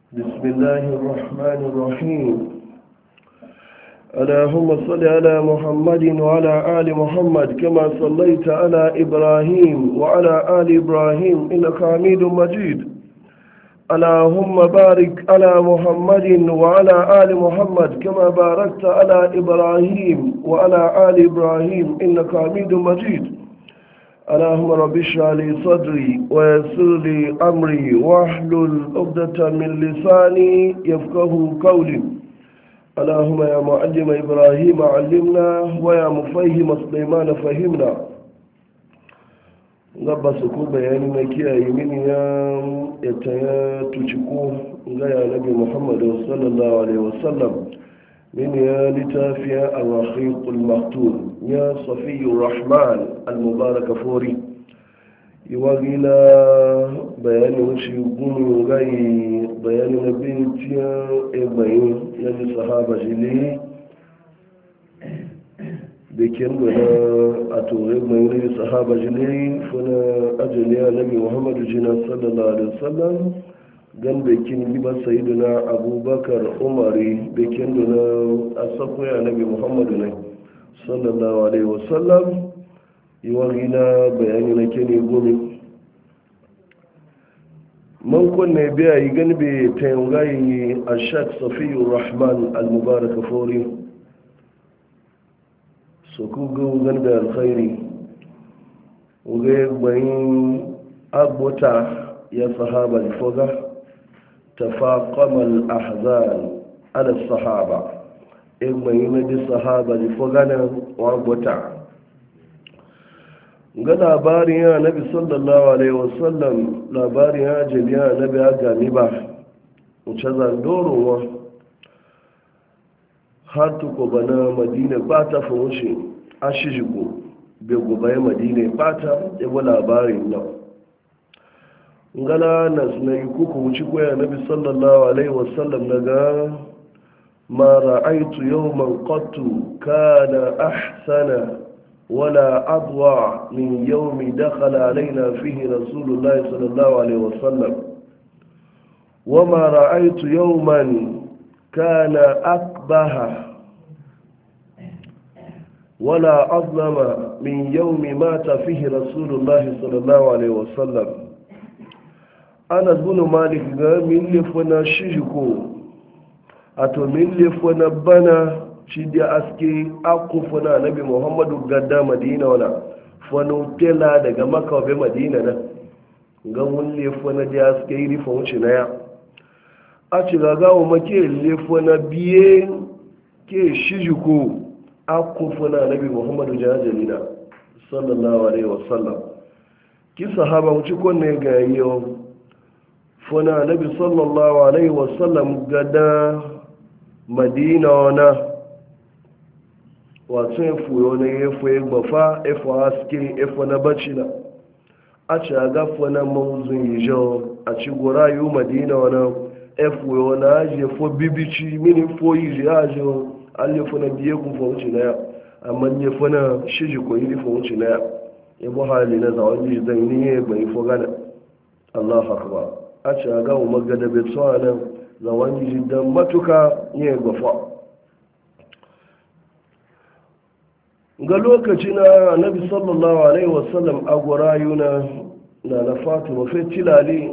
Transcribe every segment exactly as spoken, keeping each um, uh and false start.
بسم الله الرحمن الرحيم. اللهم صل على محمد وعلى آل محمد كما صليت على إبراهيم وعلى آل إبراهيم إنك حميد مجيد. اللهم بارك على محمد وعلى آل محمد كما باركت على إبراهيم وعلى آل إبراهيم إنك حميد مجيد. اللهم رب اشرح لي صدري ويسر لي امري واحلل عقدة من لساني يفقهوا قولي. اللهم يا معلم ابراهيم علمنا ويا مفهم سليمان فهمنا. gaba su ku bayani mai kiyaye mini ya ita ya tuciku ga ya nabi muhammadu sallallahu alaihi wasallam من يا لتافيا الرخيق المختوم يا صفي الرحمن المبارك فوري يواغينا بيان وشي يقوم غاي بيان نبيتيا إبعين يلي صحابة جلي بكين بنا أتوغي بين يلي صحابة جلي فنا أجليا نبي محمد جنا صلى الله عليه وسلم gan bekin biba sayiduna abubakar umari bekin duna asakun ya nabi muhammadu ne sallallahu alaihi wasallam yi wagina bayani na kene gomi man kunne biya yi gani bai tayangayi a shak safiyu rahman al-mubarak fori su kugu gani da alkhairi ugai bayin agbota ya sahaba foga تفاقم الأحزان على الصحابة إما يمد الصحابة لفغانا وعبوتا ga labarin ya nabi sallallahu alaihi wasallam labarin ya jeliya nabi ya gani ba wuce zandorowa har tuko bana madina ba ta fahimci a shijigo bai gobe madina ba ta yabo labarin nan ngala na sunayi kuku wuce kwaya nabi sallallahu alaihi wasallam daga ma ra'aitu yawman qattu kana ahsana wala adwa min yawmi dakhala alaina fihi rasulullah sallallahu alaihi wasallam wama ra'aitu yawman kana akbaha wala azlama min yawmi mata fihi rasulullah sallallahu alaihi wasallam. Anas bin Malik ga min lefona shijiko ato min lefona bana shi da aske akufuna nabi Muhammadu gadda Madina wana fano tela daga Makka wa Madina na ga mun lefona da aske iri fa wuce na ya a ci ga gawo make lefona biye ke shijiko akufuna nabi Muhammadu jajalina sallallahu alaihi wasallam ki sahaba wuce konne ga yau funa nabi sallallahu alaihi wasallam gada madina wana wato ya fuyo na ya fuye gbafa efo haske efo na bacina a ci a gafa na mawuzin yijo a ci gora yi madina wana efuyo na ajiye fo bibici mini fo yi ji ajiyo alifo na biye kun fa wuce na ya amma ne fo na shiji ko yi fa wuce na ya yabo hali na zawon ji zan ni ya bai fo gana Allah akbar a ce a gawo magada bai tsawa nan zawon yi don matuka ne gafa ga lokaci na nabi sallallahu alaihi wasallam a gwarayu na na na fatima fai tilali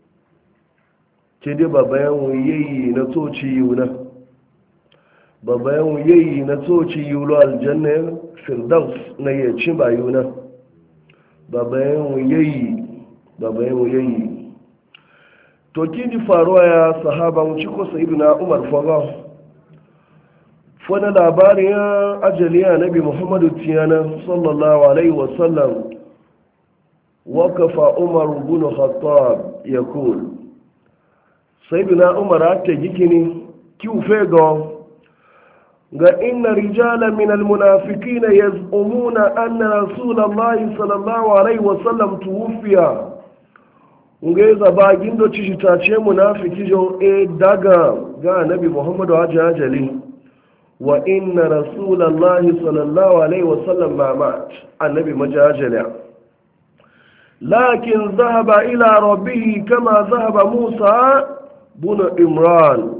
ke dai babayan wuyayi na toci yiwu na babayan wuyayi na toci yiwu lo aljanna firdaus na yacin bayu na babayan wuyayi babayan wuyayi to kini faruwa ya sahaba mu ci ko sayyidina umar faga fona labarin ya ajali ya nabi muhammadu tiyana sallallahu alaihi wasallam waqafa umar ibn khattab yaqul sayyidina umar ake gikini ki ufega ga inna rijalan min almunafiqina yaz'umuna anna rasulullahi sallallahu alaihi wasallam tuwfiya ngeza ba gindo ci ta ce munafiki jo e daga ga nabi muhammadu hajjali wa inna rasulullahi sallallahu alaihi wasallam ma mat annabi majajala lakin zahaba ila rabbihi kama zahaba musa buna imran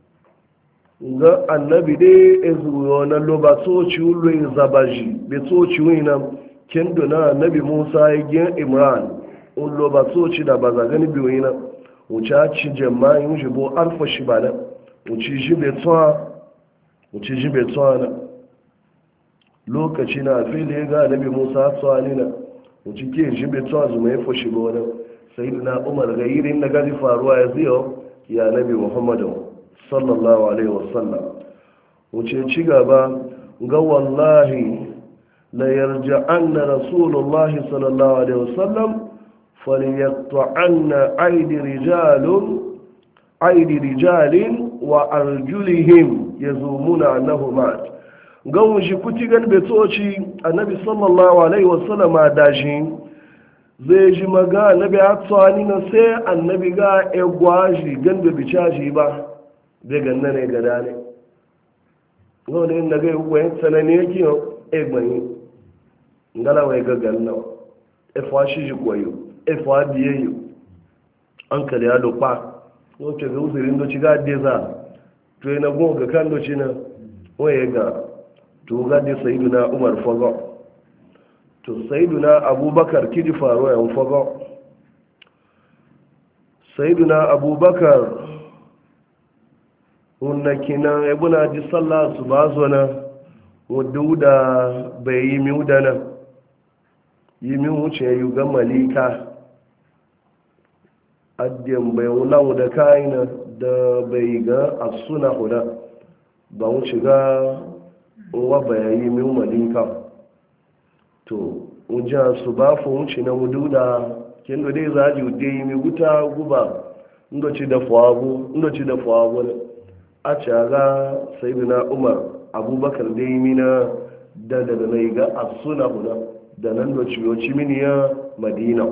ga annabi dai ezuyo na loba tsoci ulo zabaji be tsoci wina kendo na annabi musa ya gyan imran un loba tsoci da ba za gani biyu wina wuce ci jama'i wuce bo alfa shi ba na wuce shi bai tsawa wuce shi bai tsawa na lokaci na fili ga annabi musa tsawa ne na wuce ke shi bai tsawa zuma ya fashi ba wani sai na umar ga irin na gani faruwa ya ziyo ya nabi muhammadu sallallahu alaihi wasallam wuce ci gaba ga wallahi la yarja'anna rasulullahi sallallahu alaihi wasallam falyaqta'anna aidi rijalun aidi rijalin wa arjulihim yazumuna annahu mat ga wuce kuti gan betoci annabi sallallahu alaihi wasallam da shi zai ji maga annabi a tsani na sai annabi ga egwaji gan da bica shi ba zai ganna ne gada ne wani yin da ga yi wayan tsanani yake yau egbanyi ngala wai ga ganna efa shi shi koyo efa biye yi an kare ya lupa wace ga usirin doci ga deza to yi na goma ga kan doci na waye ga to ga de sayidu na umar fago to sayyiduna abubakar kidi faruwa yan fago sayyiduna abubakar wanda kinan ebuna ji sallah su ba zo na wadda da bai yi miu da nan yi miu wuce yi ga malika adiyan bai wulan da kayan da bai ga asuna huda ba wuce ga wa bai yi miu malika to uja su ba fa wuce na wudu da kin da dai zaji ude yi mi guta guba ndo ci da fawabu ndo ci da fawabu a ci ga sayyidina umar abubakar dai mina da da na ga asuna huda da nan do ci yoci mini ya madina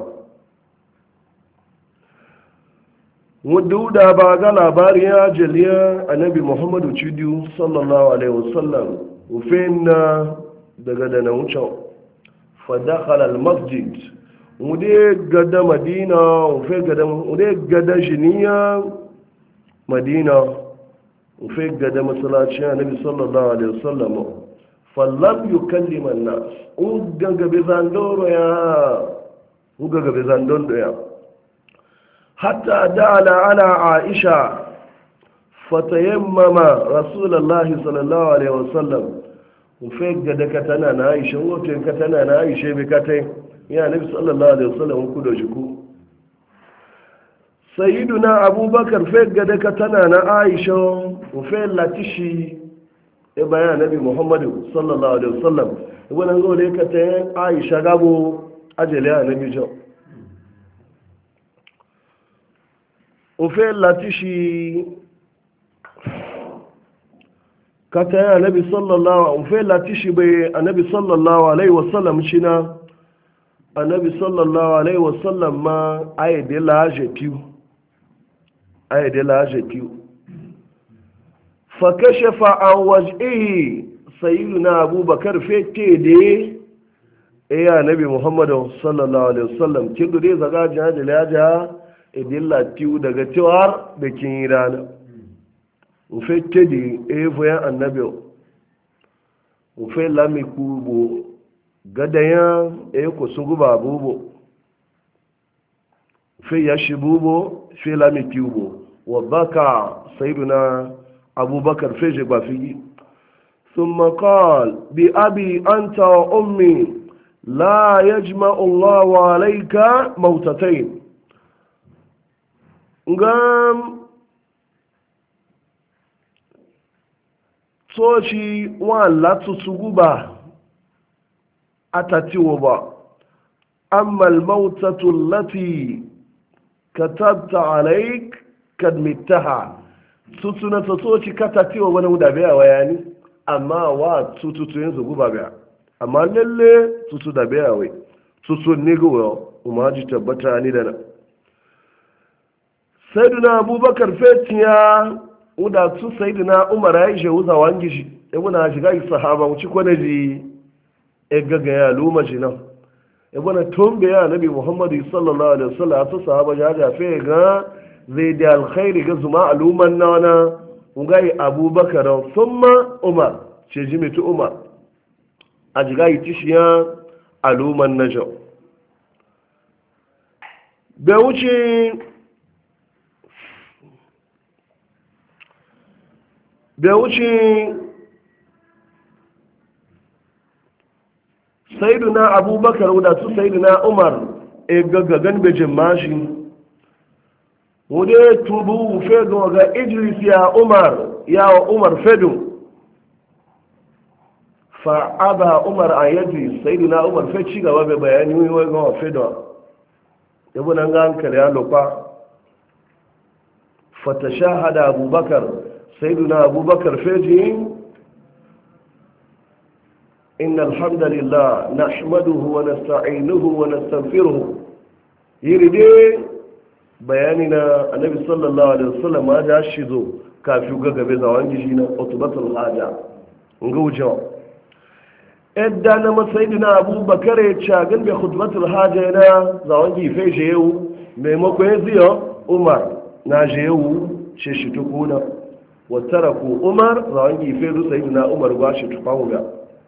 wudu da ba ga labarin ya jaliya annabi muhammadu cidiyu sallallahu alaihi wasallam ufenna daga da na wuce فدخل المسجد ودي غدا مدينة وفي غدا ودي غدا جنية مدينة وفي غدا مسلاتي النبي صلى الله عليه وسلم فلم يكلم الناس وغا بزاندور يا وغا بزاندور يا حتى دعا على عائشة فتيمم رسول الله صلى الله عليه وسلم ufe gada katana na aisha wote katana na aisha bi katai ya nabi sallallahu alaihi wasallam ku da jiku sayyiduna abubakar fe gada katana na aisha ufe latishi e bayan nabi muhammadu sallallahu alaihi wasallam wannan gole katai aisha gabo ajele ya nabi jo ufe latishi kata ya annabi sallallahu alaihi wasallam latishi bai annabi sallallahu alaihi wasallam shina annabi sallallahu alaihi wasallam ma ayede laje piu ayede laje piu fa kashafa an wajhihi sayyiduna abubakar fete de e annabi muhammad sallallahu alaihi wasallam kin dole zaga jaje laja edilla piu daga tiwar da kin rana ufe tedi evo ya annabi ufe lami kubo gadaya e ko sunguba abubo ufe yashi bubo fe lami kubo wa baka sayyiduna abubakar feje bafigi thumma qala bi abi anta wa ummi la yajma'u Allahu alayka mautatayn ngam soci wa latutu guba atatiwo ba amma almautatu allati katabta alaik kad mittaha tutuna to soci katatiwo wani guda biya wayani amma wa tututu yanzu guba biya amma lalle tutu da biya wai tutu ne gowa umaji tabbata ni da na sayyiduna abubakar fetiya uda su sayyidina umar ya ishe wuza wangi shi e muna shiga sahaba mu ci kwana ji e gaga ya luma shi nan e muna tombe ya nabi muhammad sallallahu alaihi wasallam su sahaba ja ja fe ga zai da alkhairi ga zuma aluman na wana ngai abubakar thumma umar ce ji mitu umar a jiga yi tishiya aluman na jau bai wuce bai wuce sayyiduna abubakar da su sayyiduna umar e gaggagan bejin mashi wude tubu fedo ga idris ya umar ya wa umar fedo fa aba umar a yaji sayyiduna umar fe ci gaba bai bayani wai ga fedo yabo nan ga hankali ya lofa fatashahada abubakar sayyiduna abubakar feji إن الحمد لله نحمده ونستعينه ونستغفره يريد بياننا النبي صلى الله عليه وسلم ما جاء شيزو كافيو غغبه زوان جينا عتبه الحاجه ngujо edda na masayidina abubakar ya cagan bai khutbatul haja na zawon gife shehu maimakon ya ziyo umar na shehu ce shi tukuna wata ku umar zawon gife zu sayidina umar ba shi tufahuga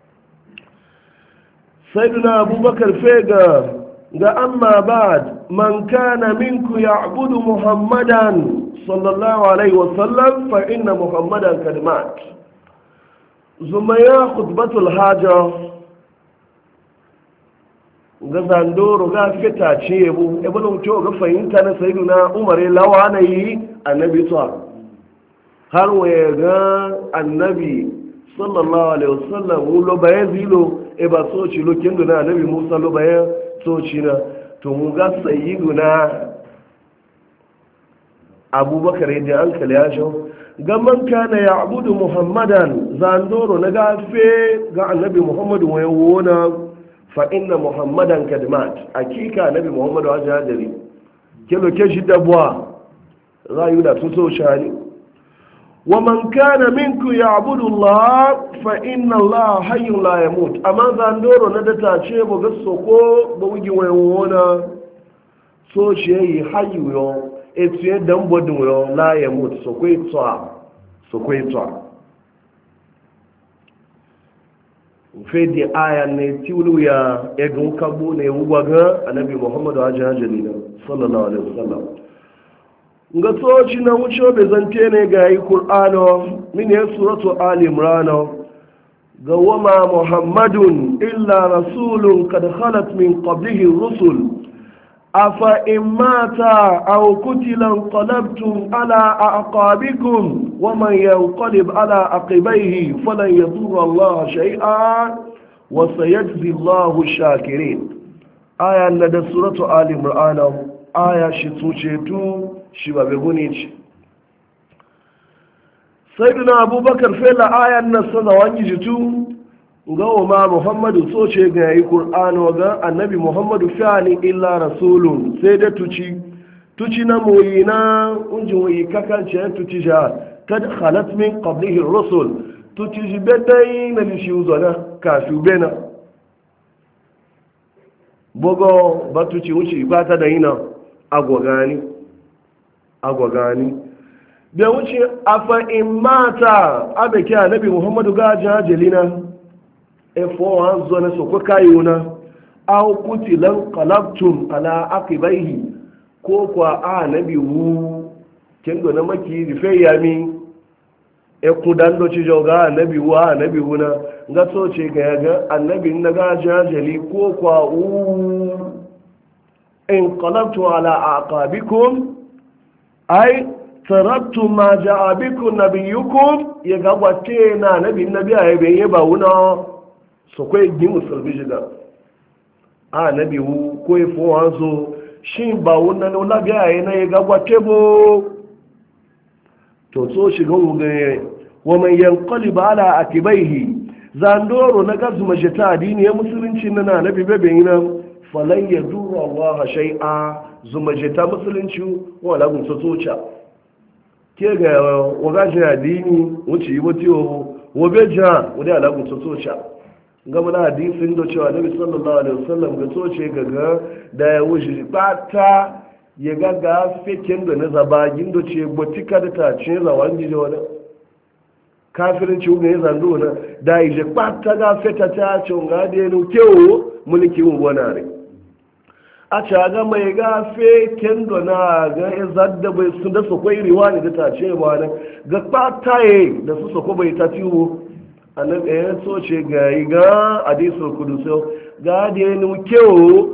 سيدنا أبو بكر فيغا قال أما بعد من كان منكم يعبد محمدا صلى الله عليه وسلم فإن محمدا قد مات زميا خطبة الحاجة قال زندور قال فتا تشيبو ابن تو فإن كان سيدنا عمر لو عني النبي صلى هل ويغا النبي صلى الله عليه وسلم ولو بيزيلو e ba soci lokin duna nabi musa lo bayan soci na to mu ga sayyiduna abubakar yadda an kala ya shi ga man kana ya abudu muhammadan zandoro na gafe ga annabi muhammadu wa yawona fa inna muhammadan kadmat akika nabi muhammadu wa jadari kelo ke shi dabwa rayu da sun so shani ومن كان منكم يعبد الله فإن الله حي لا يموت أما زندور ندتا شيبو غسوكو بوجي ويونا so شيء حي يو etiye dan bodin yo la yamut so ko itwa so ko itwa fe di aya ne tiwulu ya egun kabo ne wuga annabi muhammadu ajajali sallallahu alaihi wasallam nga tsoci na wuce bai zante ne ga yi ƙul'ano min ya suratu al-imrana ga wama muhammadun illa rasulun kad khalat min qablihi rusul afa in mata aw kutilan qalabtum ala aqabikum wa man yanqalib ala aqibaihi falan yadurra Allah shay'an wa sayajzi Allahu shakirin aya na da suratu al-imrana aya shi tuce tu shi ba bai guni ce sai duna abubakar fela ayan nan sana wani jitu ga ma muhammadu so ce ga yi ƙur'anu ga annabi muhammadu fi'ani illa rasulun sai da tuci tuci na moyi na unjin wuyi kakance tuci ja kad khalat min qablihi rusul tuci ji bedai na lishi uzona kafi bena bogo ba tuci wuce ba ta da yina agwagani agwagani bai wuce afa in mata abe ke annabi muhammadu ga jajalina efo an zo na soko kayuna aw kutilan qalabtum ala aqibaihi ko kwa annabi wu kendo na maki rife yami e kudan do ci joga annabi wa annabi wuna ga so ce ga ga annabi na ga jajali ko kwa u in qalabtu ala aqabikum ai tarattu ma ja'a bikum nabiyukum ya ga wace na nabi nabi ayi ben ya ba wuna so ko yi musulmi jiga a nabi wu ko e fo anzo shin ba wuna no labi ayi na ya ga wace bo to so shiga wuga wa man yanqalib ala akibaihi zandoro na gazu majata dini ya musulunci na nabi bebe ina falan yadurra Allah shay'a zumajata musulunci wala gun sosocha ke ga wagajin addini wuce yi wati wo wobe ja wani ala gun sosocha gama na hadisin da cewa nabi sallallahu alaihi wasallam ga soce gaga da ya wuce bata ya gaga fekin da na zabagin da ce botika da ta ce zawan gije wani kafirin ci ugun ya zando na da ije kpata ga feta ta ce nga da yanu kewo mulki wani ne a ce ga mai ga fekin da na ga ya zadda bai sun da su kwai riwa ne da ta ce ba ne ga kpata ye da su su bai ta tiwo annabi ya so ce ga yi ga hadisul kudusi ga da yanu kewo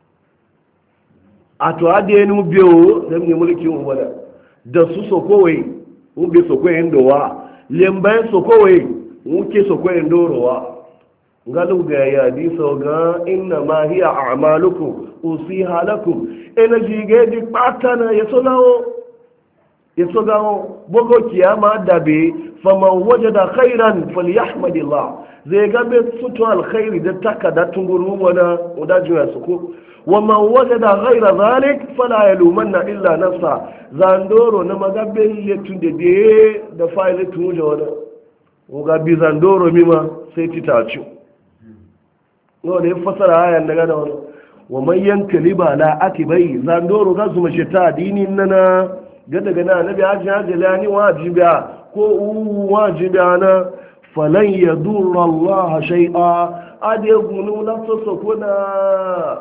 a to ade ni biyo da ni mulki mu wala da su sokowai mu bi sokowai ndowa lembai sokowai mu ke sokowai ndorowa ngalu ga ya di so ga inna ma hiya a'malukum usiha lakum ina jige di patana yeso lawo yeso gawo bogo kiyama dabe faman wajada khairan falyahmadillah zai ga be sutu alkhairi da takada tunguru wana udaju ya soko ومن وجد غير ذلك فلا يلومن الا نفسه زاندورو na magabe le tunde de da file tunje wala uga bi zandoro mima sai titacu no da fasara ayan daga da wala wa man yankaliba la atibai zandoro ga su mace ta dinin nana ga daga na nabi haji haji lani wajiba ko u wajiba na falan yadurra Allah shay'a ade gunu la sosokona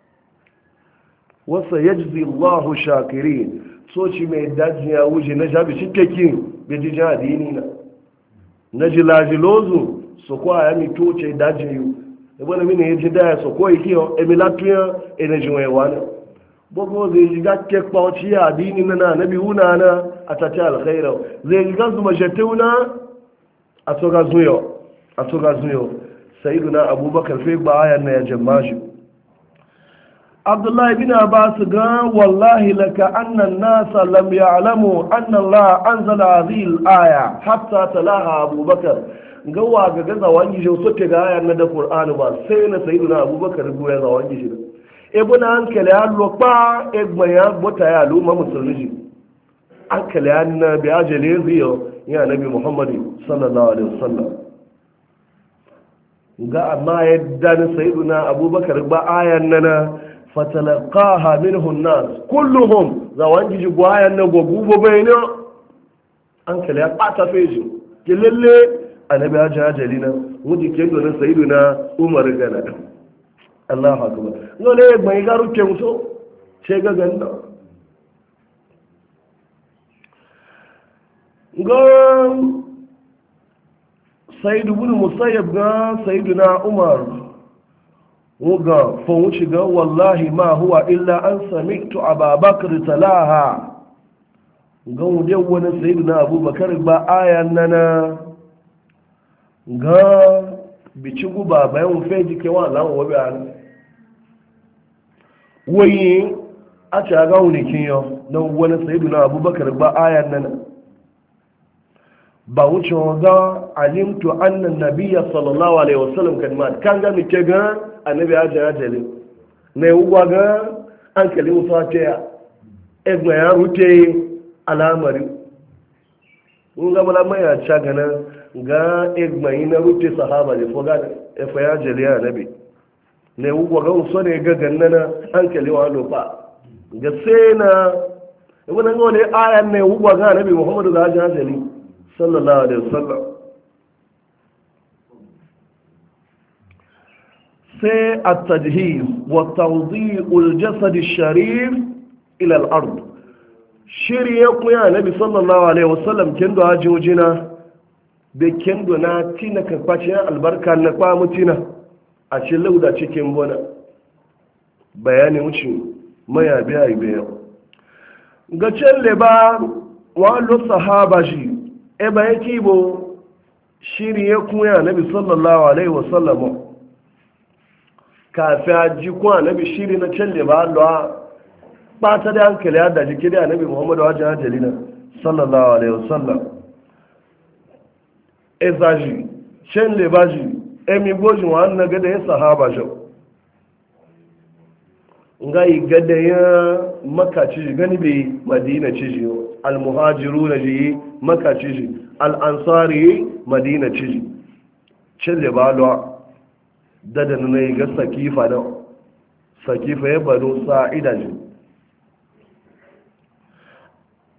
wasa yajzi Allahu shakirin so ci mai daji ya wuce na shafi shikekin gaji jadini na na jilajilozu so kwa ya mi toce daji yu ebe na mini yaji daya so kwa iki yo emilatuya enejiwe wana bogo zai jiga kekpa oci ya adini na na nabi huna na a tati alkhaira zai jiga su mashateuna a soga zuyo a soga zuyo sayyiduna abubakar fe ba ayan na ya jamashi Abdullahi bin Abbas ga wallahi laka anna an-nasa lam ya'lamu anna Allah anzala hadhihi al-aya hatta talaha Abu Bakar ga wa ga ga zawangi jo sote ga ayar na da Qur'ani ba sai na sayyidina Abu Bakar go ya zawangi shi ibn hankali allo pa egba ya bota ya luma musulmi hankali an bi ajali ziyo ya nabi Muhammad sallallahu alaihi wasallam ga amma yadda na sayyidina Abu Bakar ba ayar nana fatalaqaha minhu an-nas kulluhum zawangi ji gwayan na gogu bayno an kale ya bata feji ke lalle annabi ya jajali na wudi ke do na sayyiduna Umar gana Allahu akbar ngole mai garu ke muso ce ga ganda ngam sayyid ibn musayyib ga sayyiduna Umar wuga fawuci ga wallahi ma huwa illa an sami'tu ababakar talaha ga wude wani sayidu na abubakar ba ayan nana ga bici guba bayan feji ke wa lan wabe an wayi a ci ga wuni kiyo na wani sayidu na abubakar ba ayan nana ba wuce ga alimtu annan nabiyya sallallahu alaihi wasallam kalmat kan ga mi ke ga annabi ya jaya jale na yi ugwa ga an kalli musa ta ya egba ya rute alamari in ga mala mai ya ca gana ga egba yi na rute sahaba ne foga efa ya jale ya nabi na yi ugwa ga musa ne ga ganna an kalli wa lofa ga sai na ibi nan ga wani ayan na yi ugwa ga nabi muhammadu ga jaya jale sallallahu alaihi wasallam sai a tajhiz wa tawdi'ul jasad sharif ila al-ard shirye ku ya nabi sallallahu alaihi wasallam kendo ajojina be kendo na tina ka kwace albarka na kwa mutina a ce lauda cikin bona bayani wuce maya biya ibe ga celle ba wa lo sahaba shi e ba yake bo shirye ku ya nabi sallallahu alaihi wasallam kafin a ji kuwa nabi shiri na can ba Allah ba ta da hankali ya da jiki da nabi Muhammadu wajen hajjali na sallallahu alaihi wasallam e zaji can le ba ji e mi bojin wa an na gada ya sahaba shi nga yi gada ya makaci ji gani bai madina ci ji al-muhajiru na ji makaci ji al-ansari madina ci ji can le ba Allah dada na yi ga sakifa na sakifa ya bano sa'ida ji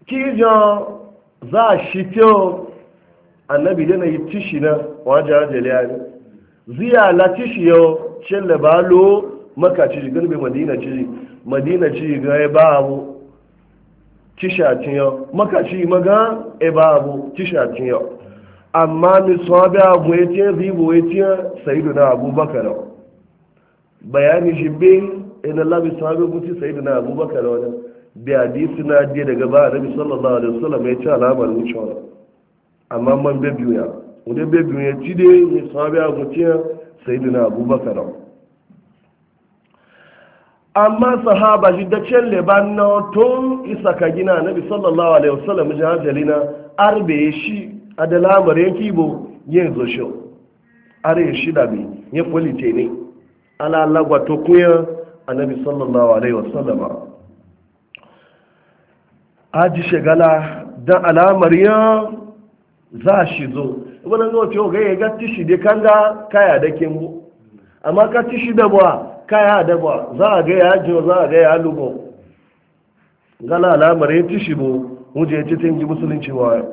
kijan za a shi kyau annabi dana yi tishi na wajen ajiyar ne ziya la tishi yau celle ba lo maka ci gan bai madina ci madina ci ga ya ba abu tisha tin yau maka ci maga e ba abu tisha tin yau amma mi sahabi abu ya ce zibo ya ce sayyiduna abubakar bayani shi bin ina labi sahabi mutu sayyiduna abubakar wani bi hadisi na je daga ba annabi sallallahu alaihi wasallam ya ce alamar wucewa amma man bebiyu ya wanda bebiyu ya ci dai mi sahabi abu ce sayyiduna abubakar amma sahaba shi da can lebanon tun isa ka gina nabi sallallahu alaihi wasallam jihajalina arbe shi a da lamarin kibo yin zosho are shi da bi ya folite ne ala lagwato kuya a nabi sallallahu alaihi wasallam aji shagala don alamar ya za shi zo wani zuwa ga ya ga tishi da kanga kaya da kimbo amma ka tishi da buwa kaya da ba za a ga ya jiwa za a ga ya lubo gala alamar ya tishi bo wuje ya ci tingi musulunci wa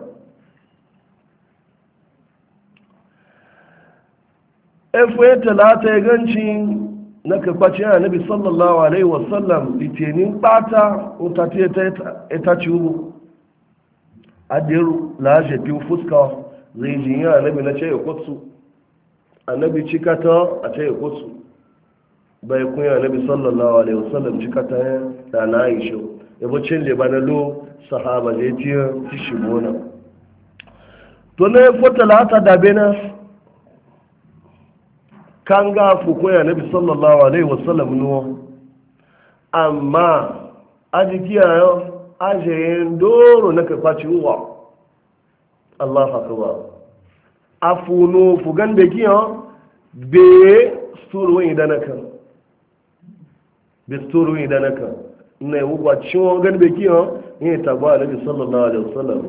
efe talata ya ganci na kakwaci yana nabi sallallahu alaihi wasallam litinin bata utati ta ci ubu adiru lashe fi fuska zai ji yana nabi na ce ya kwatsu annabi cikata a ce ya kwatsu bai kunya nabi sallallahu alaihi wasallam cikata ya da na yi shi yabocin lebanalo sahaba zai tiyar tishi bona to na ya fota lata dabe na kan ga fukunya nabi sallallahu alaihi wasallam nuwa amma a jikiya yau ajiyin doro na karfaci uwa Allah haka ba a funo fugan da kiyan be suruwan idanaka be suruwan idanaka na yi wuba ciwon gan da kiyan yin tagba nabi sallallahu alaihi wasallam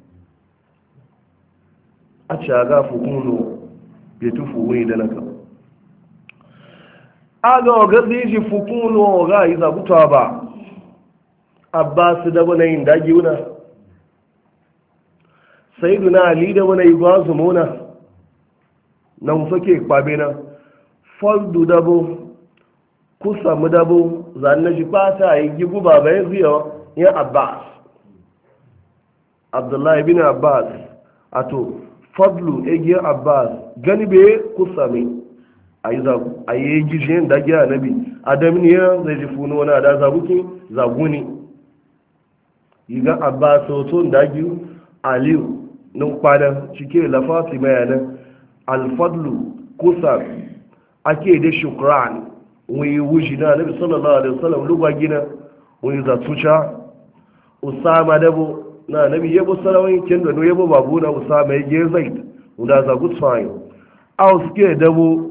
a ci a ga fukuno be tufu wani idanaka aga oga ziji fukuno ga yi zagutuwa ba abbas da wani yin dagi wuna sayyiduna ali da wani gwazu muna nan suke kwabe na fardu dabo kusa mu dabo zanna ji fata yi gigu baba ya ziyo ya abbas abdullahi bin abbas ato fadlu egiyar abbas gani be kusa mai a yi gishiyin da giya nabi adam ne ya zai ji funu wani da zaguki zaguni yi ga abbas hoton da giyu aliyu nun kwanan cike lafati bayanan alfadlu kusa ake da shukran wani wuji na nabi sallallahu alaihi wasallam lugwa gina wani zatuca usama dabo na nabi yabo sarawai kendo no yabo babu na usama ya ge zaid da zagut fayin aus ke dabo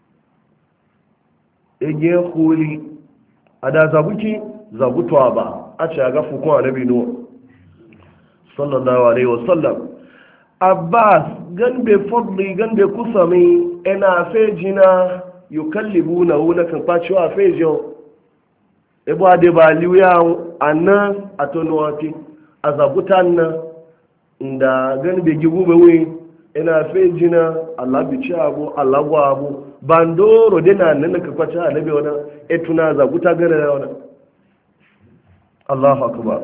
ege huli a da zabuki zabutuwa ba a ce a ga fukun annabi nuwa sallallahu alaihi wasallam abbas gan be fadli gan be kusami ina fejina yukallibu na wuna kan kwacewa fejo ebo ade ba liya annan atonuwati a zabutan na inda gan be gibu be wi ina fejina allah bi ci abu allah gwa abu bandoro dina nan ka kwace annabi wana etuna zabuta gana wana Allahu akbar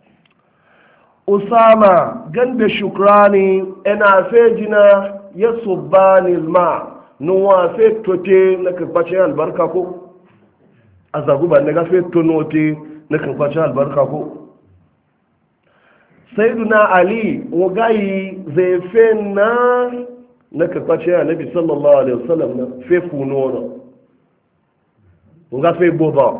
usama ganbe shukrani ina fejina yasubani alma nuwa fe tote na ka kwace albarka ko azagu ba ne ga fe tonote na ka kwace albarka ko sayyiduna ali wagai zai fe na na ka kwace annabi sallallahu alaihi wasallam na fe funono nga fe boba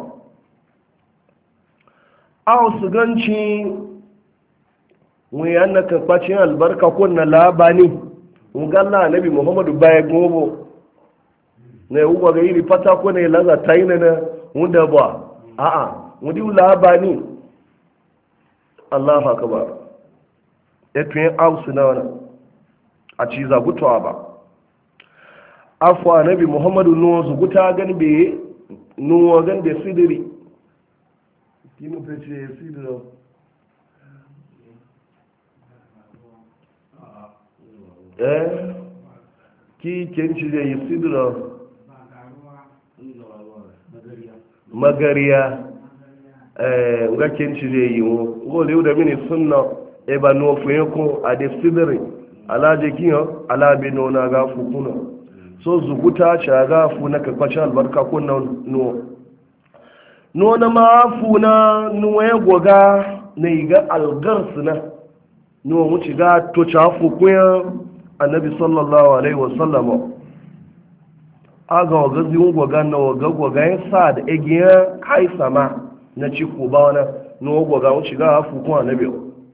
aw su ganci mu yana ka kwace albarka ko na labani nga la annabi muhammadu baya gobo ne uwa ga yiri fata ko ne laza tayina na munda ba a a mudi labani Allahu akbar etwe aw su na wana a ci zagutuwa ba afwa nabi muhammadu nuwa zuguta gan be nuwa gan be sidiri kinu fece sidiro eh ki kenci da yi sidra magariya eh ga kenci da yi wo gole da mini sunna e ba no fuyen ko a de sidri ala je kiyo ala be no na ga fukuna so zuguta cha ga fu na ka kwacha albarka ko no no na ma fu na no ya goga ne ga algarsna no mu ci ga to cha fu kuya annabi sallallahu alaihi wasallam aga waga zin goga na waga goga ya sa da egiya kai sama na ci ko ba wana no goga mu ci ga fu ko annabi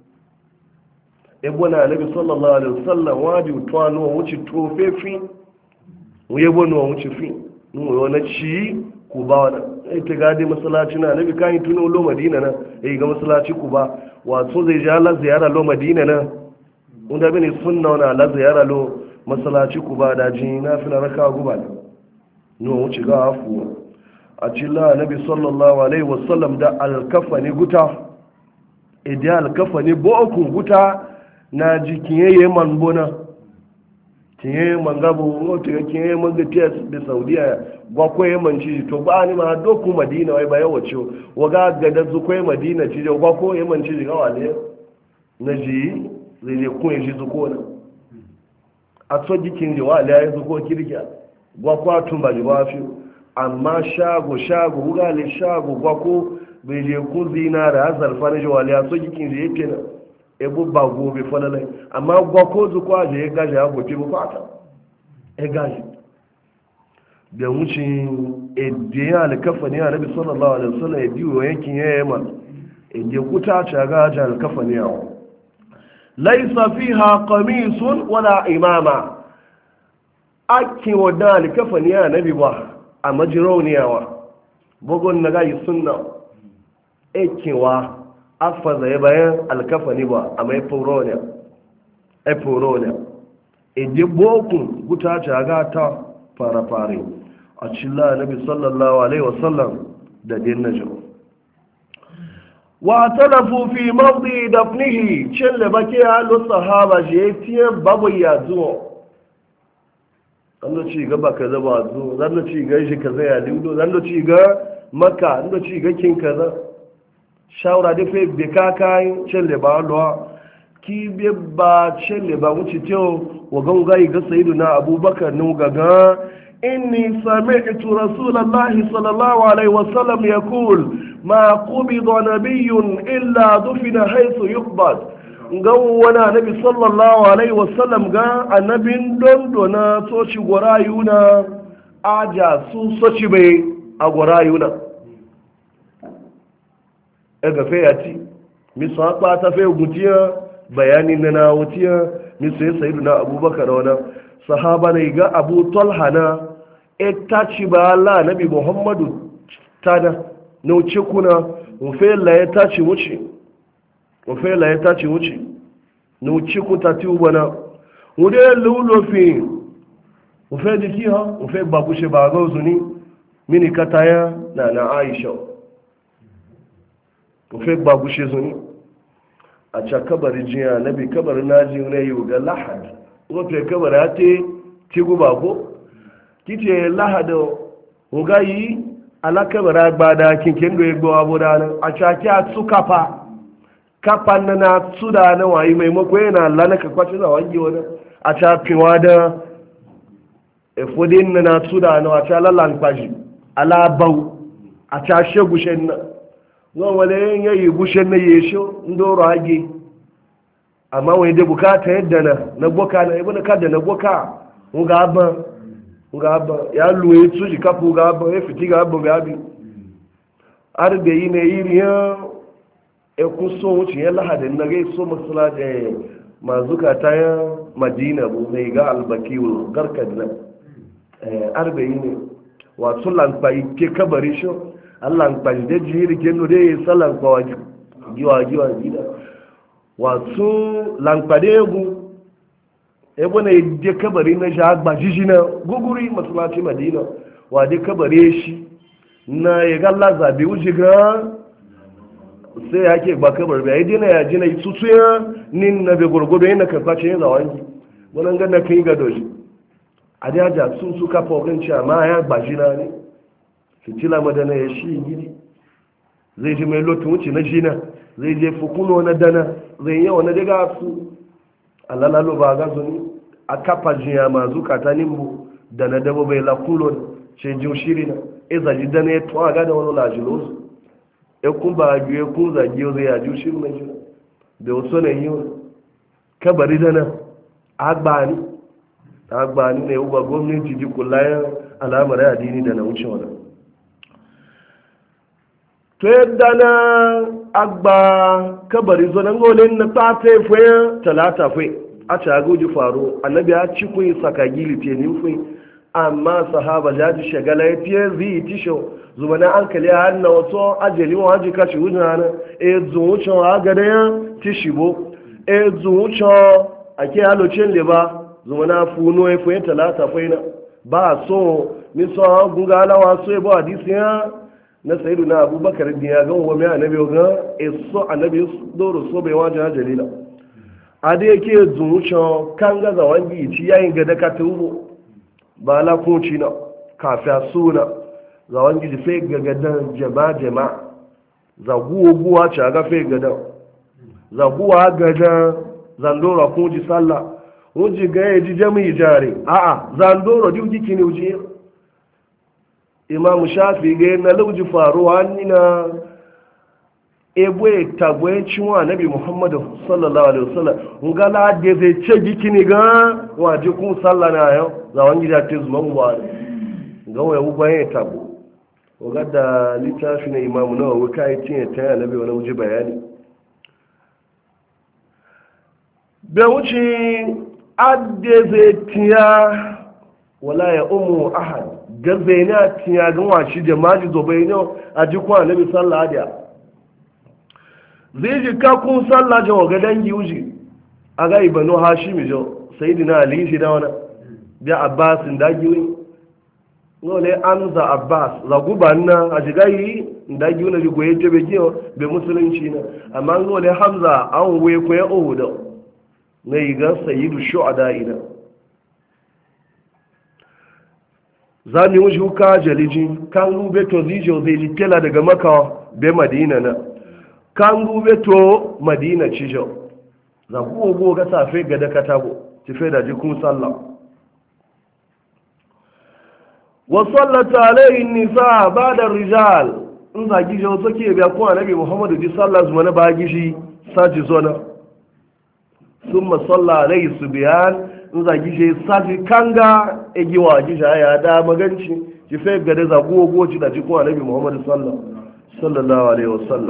ebona annabi sallallahu alaihi wasallam wadi to no mu ci to fefi mu yebo no mu ci fi no wona ci ko ba wana e te gade masallaci na annabi kan tuno lo madina na e ga masallaci ku ba wato zai ja la ziyara lo madina na unda bane sunna wana la ziyara lo masallaci ku ba da ji na fi na raka guba no mu ci ga afu a cilla annabi sallallahu alaihi wasallam da alkafani guta idan alkafani bo ku guta na ji kiyaye man bona kiyaye man gabo wato kiyaye man da ts da saudiya gwa koye man ci to ba ni ma doku madina wai ba yawo ciwo waga ga da zu koye madina ci gwa koye man ci ga wale na ji zai ne kun shi zu ko na a to jikin ji wale ya zu ko kirkiya gwa kwa tun ba ji ba fi amma shago shago wugale shago gwa ko bai je ku zina da azalfa na ji wale ya to jikin ji yake na ebu ba gobe falalai amma gwa ko zu kwa je ya gaji ya gobe bukata ya gaji da wucin ediyan alkafa ne a nabi sallallahu alaihi wasallam ya biyo yankin ya yi ma ediyan kuta ce ga ajiyar alkafa ne a laisa fiha qamisun wala imama ake wadda alkafa ne a nabi ba a majirauniyawa bugun na gayi sunna ekewa afaza ya bayan alkafani ba a mai furoniya a furoniya ede bokun guta ce ga ta fara fare a cilla nabi sallallahu alaihi wasallam da din najm wa talafu fi mawdi dafnihi cille bake halu sahaba je tiye babu ya zuwa zan ci ga baka zaba zuwa zan ci ga shi kaza ya lido zan ci ga makka zan ci ga kin kaza shawara da fe be kakai celle ba lo ki be ba celle ba wuce tewo wa gangai ga sayyiduna abubakar nu gaga inni sami'tu rasulullahi sallallahu alaihi wasallam yaqul ma qubida nabiyyun illa dufina haythu yuqbad gan wana nabi sallallahu alaihi wasallam ga annabin dondona soci gorayuna aja su soci bai a gorayuna ga fe ya ci misu haɓa ta fe gutiya bayani na na wutiya misu ya sayi na abubakar wana sahaba na ga abu talha na e ta ci ba la nabi muhammadu tada na wuce kuna wufe la ya ta ci wuce wufe la ya ta ci wuce na wuce kun ta ti ubana wude lulofin wufe jiki ha wufe ba kushe ba ga zuni mini kataya na na aisha wufe ba gushe zuni a ca kabari jiya na bi kabari na ji ne yi ga lahad wafe kabari ya te ti guba ko kite lahad wuga yi ala kabari agbada kinkin da ya gbo abu da nan a ca ki a su kafa kafa na na su da na wayi maimako yana lanaka kwaci da wangi wani a ca fiwa da efodin na na su da na a ca lalan kwaji ala bau a ca shegushen na wọn wale ya yi gushen na yesho ndoro hage amma wani da bukata yadda na na boka na ibi na kada na boka nga abba nga abba ya luwe tuji kafu ga abba ya fiti ga abba ga abi arbe yi na iri ya ekun so wuce ya lahadin na gai so masala da mazuka ta ya madina bu mai ga albakiwul garkad na arbe yi ne wasu lampai ke kabari shi Allah nkpaji da jiri kenu dai salan kwa giwa giwa gida wasu lankpade egu ebo na je kabari na sha agbaji na guguri masallaci madina wa de kabare shi na ya ga laza bi wuce ga sai yake ba kabar bai dai na ya ji na tutuya nin na be gurgudu yana kan kwace yin zawangi wannan ganda kai ga doji a da ja sun su kafa oganci amma ya gbaji na ne fitila madana ya shi gidi zai ji mai lotin wuce na jina zai je fukuno na dana zai yawa na daga su alalalo ba ga zuni a kafa jiya ma zukata nimbu da na dabo bai lakulon ce jin shiri na iza ji dana ya tuwa ga da wani lajilosu ya kun ba biyu ya kun zagi zai ya ji shiri na jina da wasu na yi kabari dana agbani agbani ne uba gwamnati ji kulayen alamar addini da na wuce wani to yadda na agba kabari zo nan golin na fata fwe talata fwe a ci agoji faro annabi ya ci kun sakagili te ni fwe amma sahaba ya ji shagala ya fiye zai tisho zuba na an kali har na wato ajali wa haji kashi wujina na e zuwucin a gada ya tishibo e zuwucin a ke halocin leba zuba na funo ya fwe talata fwe na ba so niso gunga alawa so ya ba hadisi ya na sayidu na abubakar din ya gan wame annabi ga eso annabi doro so bai wajen jalila a da yake zuwucin kan gaza wangi ci yayin ga daga tubo ba la kunci na kafa suna za wangi ji fe ga gadan jama jama za guwa guwa ci ga fe gadan za guwa gadan zandoro kunji sallah wuji ga yaji jami'i jare a a zandoro duki kini wuji imam shafi ga na lauji faruwa nina ebe tagwe cinwa nabi muhammadu sallallahu alaihi wasallam ngala de zai ce gikini ga waje kun sallah na yau za wangi da te zuman wa ga waya uba ya tabo ga da littafi na imam nawawi kai tinye ta nabi wani wuji bayani da wuce adde zai tiya wala ya umu ahad gaza ne a tiya gan washi jama'i zobai ne a ji kwa nabi sallah da zai ji kakun sallah jawa ga dangi wuji a ga ibanu hashimi jo sayyidina ali shi da wani da abbas da giwi ngole amza abbas la gubanna a shiga yi da giwi na goye tebe giyo be musulunci na amma ngole hamza an we ko ya uhud ne ga sayyidu shuhada ina zani wuji ka jaliji kan rube to zijo zai litela daga maka be madina na kan rube to madina cijo za ku go ga safe ga da katabo ti fe da jikun sallah wa sallata alayhi nisa ba'da rijal in za gijo take biya ko annabi muhammadu ji sallah zuma na ba gishi saji zona summa salla alayhi subyan in za gishe saji kanga egiwa gisha ya da maganci ki fe gade za gogo ci da jikon annabi muhammadu sallallahu alaihi wasallam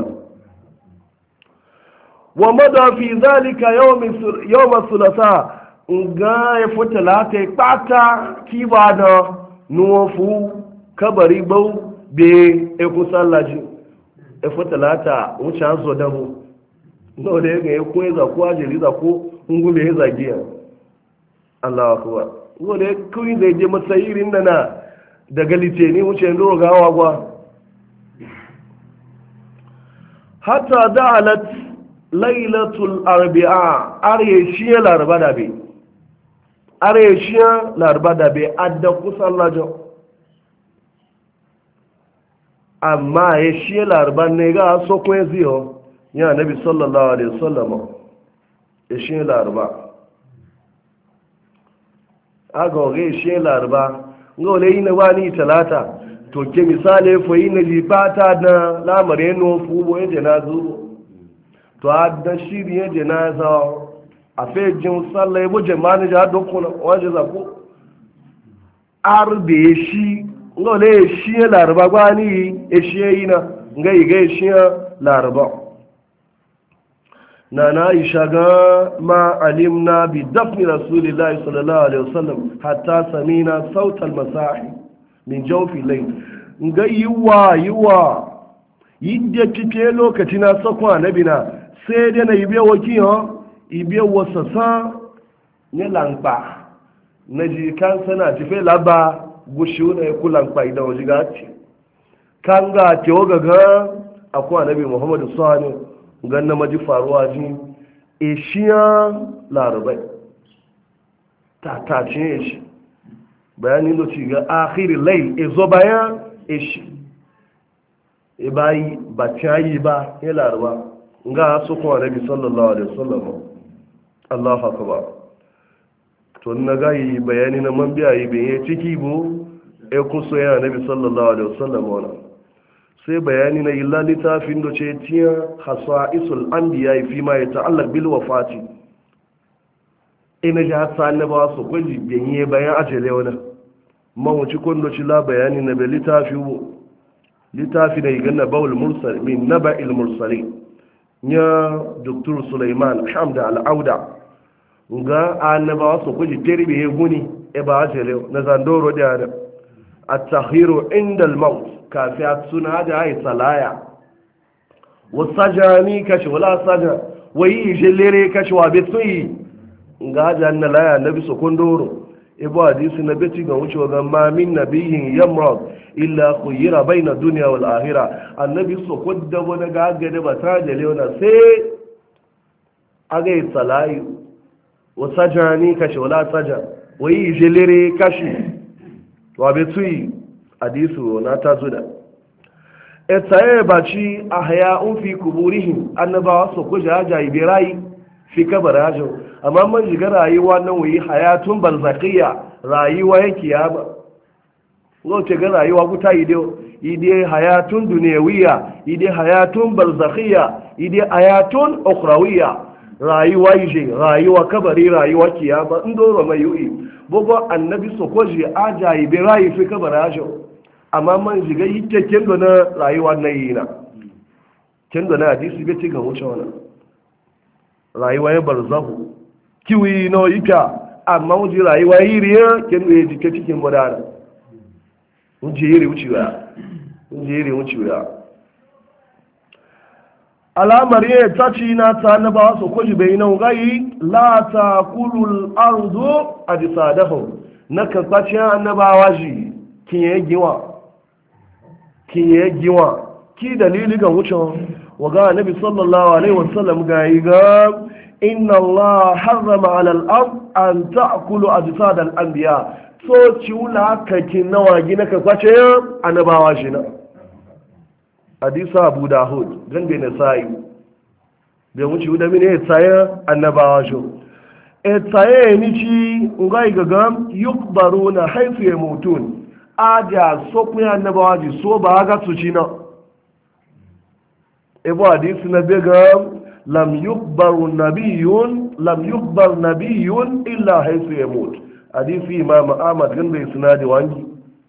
wa mada fi zalika yawm yawm thulatha nga ya fota lata pata kibada nufu kabari bau be e ku sallaji e fota lata wuce an so dahu no da ga ko za ko ajiri za ko ngule za giya Allahu akbar wanda kuyi zai je matsayirin da na daga litini wuce ndoro gawa gwa hatta da'alat lailatul arbi'a aryeshiya larba da be aryeshiya larba da be adda kusan lajo amma ya shi larba ne ga so ko ziyo ya nabi sallallahu alaihi wasallam ya shi larba aga ga shi larba ngole ina wani talata to ke misale fo ina jifata da lamare no fu bo je na zu to adda shiri je na za a fe jin sallai bo je mani ja dokun waje za ko arbe shi ngole shi larba gwani e shi ina ngai ga shi larba na na aisha ga ma alimna bi dafni rasulillahi sallallahu alaihi wasallam hatta samina saut al-masahi min jawfi layl nga yiwa yiwa yidda kike lokaci na sakwa annabi na sai dai na yibe wakiyo ibe wasasa ne lampa na ji kan sana ti fe laba gushu na ku lampa idan waji ga ci kan ga te oga ga akwa annabi muhammadu sallallahu alaihi wasallam ganna maji faruwa ji eshiya larabai tatacin shi bayanin da ci ga akhiri lail ezo bayan ishi e bayi ba cayi ba ya laraba ga su kuma nabi sallallahu alaihi wasallam Allahu akbar to na gayi bayani na man biya yi bin ciki bu e kuso ya nabi sallallahu alaihi wasallam wala sai bayani na illa litafin da ce tiya hasaisul anbiya fi ma yata'allaq bil wafati ina ja sanaba su kwaji bin bayan ajale wala mawuci kondo ci la bayani na bai littafi littafi da igan na bawul mursal min naba il mursali ya doktor suleiman hamda al'auda ga annabawa su kuji terbe ya guni e ba ajele na zandoro da da at-takhiru inda al-maut kafi suna da ai salaya wasajani kashi wala saja wayi jellere kashi wa betui ga janna la ya nabi sokondoro ibu hadisi na beti ga wuce ga ma min nabiyin yamrad illa khuyira baina dunya wal akhirah annabi so kodda wani ga gade ba ta da leona sai aga yi salai wa sajani kashi wala saja wai jelere kashi wa betui hadisi na ta zuda etaye baci ahya un fi kuburihim annabawa so ko jaja ibirai fi kabarajo amma man shiga rayuwa nan wuyi hayatun barzakiya rayuwa ya kiyama zo ce ga rayuwa kuta ide ide hayatun duniyawiya ide hayatun barzakiya ide hayatun ukhrawiya rayuwa yije rayuwa kabari rayuwa kiyama ndoro mai yi bogo annabi sokoji ajayi be rayi fi kabarajo amma man shiga yake kendo na rayuwa na yina kendo na hadisi be ci ga wuce wannan rayuwa ya barzahu kiwi no ita amma wuji rayuwa yiriya kin da jike cikin modara wuji yiri wuciwa wuji yiri wuciwa alamar ya taci na ta na ba su kuji bai nan gai la ta kulul ardu ajsadahum na kan kwaci annabawa ji kin ya giwa kin ya giwa ki dalili ga wucin wa ga annabi sallallahu alaihi wasallam ga yi ga inna Allah harrama ala al-ard an ta'kulu ajsad al-anbiya so ciula kakin nawa gina ka kwace annabawa shi na hadisa Abu Dawud ganbe na sai da mu ci da mine tsaye annabawa shi e tsaye ni ci ngai gaga yukbaruna haythu yamutun aja so ku annabawa ji so ba ga su ci na e bo hadisi na bega lam yukbar nabiyun lam yukbar nabiyun illa haythu yamut hadisi imam ahmad ganbe sunadi wangi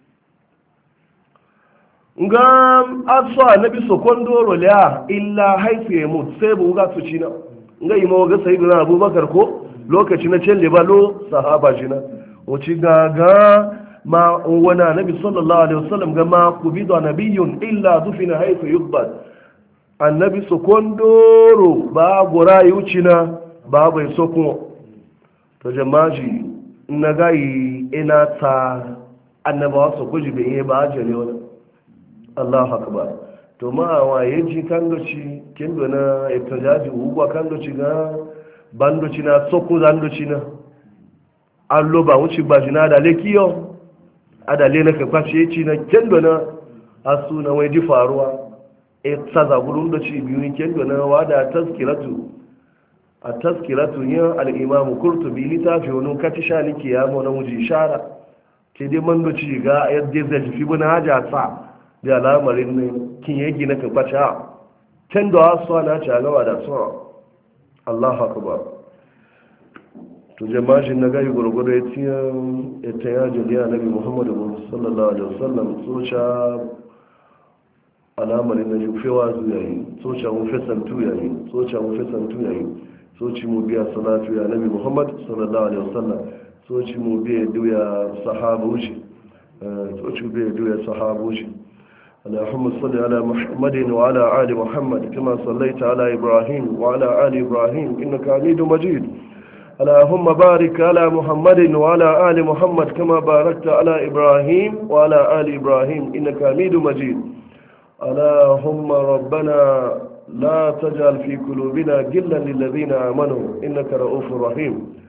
ngam aso annabi sokondoro la illa haythu yamut sai bu ga su cina ngai mo ga sayyidina abubakar ko lokaci na celle balo sahaba jina wuci gaga ma wana nabi sallallahu alaihi wasallam ga ma kubidu nabiyyun illa dufina haythu yukbar annabi sokondoro ba gora yucina ba bai soko to jama'i na gayi ina ta annabawa sokoji bai yi ba ajale wani Allahu akbar to ma waye ji kan doci kin dona itajaji ugwa kan doci ga bandoci na soko zandoci na allo ba wuci ba jina da lekiyo adale na kakwace ci na kin dona asu na wai ji faruwa e tsaza gurun doci biyu kin dona wada tazkiratu a tazkiratu yin al-imam qurtubi litafi wani katisha ni kiyamo na wuji ishara ke dai mandoci ga yadda zai fi buna haja sa da alamarin ne kin yi gina ka kwacha can da wasu ana ci gaba da su Allahu akbar to jama'in na gari gurgudu ya tiya ita ya jaliya nabi Muhammadu sallallahu alaihi wasallam so cha alamarin na jufewa zu yayi so cha mu fesan tu yayi so cha mu fesan tu yayi so ci mu biya salatu ya nabi Muhammad sallallahu alaihi wasallam so ci mu biya duya sahabu shi so ci biya duya sahabu shi اللهم صل على محمد وعلى آل محمد كما صليت على إبراهيم وعلى آل إبراهيم إنك حميد مجيد اللهم بارك على محمد وعلى آل محمد كما باركت على إبراهيم وعلى آل إبراهيم إنك حميد مجيد اللهم ربنا لا تجعل في قلوبنا غلا للذين آمنوا إنك رؤوف رحيم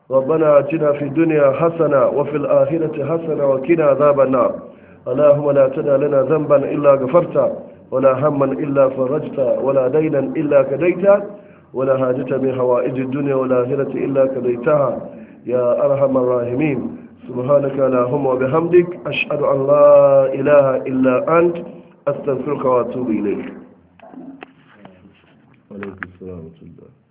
ربنا آتنا في الدنيا حسنة وفي الآخرة حسنة وقنا عذاب النار اللهم لا تدع لنا ذنبا إلا غفرته ولا هما إلا فرجته ولا دينا إلا كديته ولا حاجة من حوائج الدنيا والآخرة إلا كديتها يا أرحم الراحمين سبحانك اللهم وبحمدك أشهد أن لا إله إلا أنت أستغفرك وأتوب إليك. عليكم السلام ورحمة الله.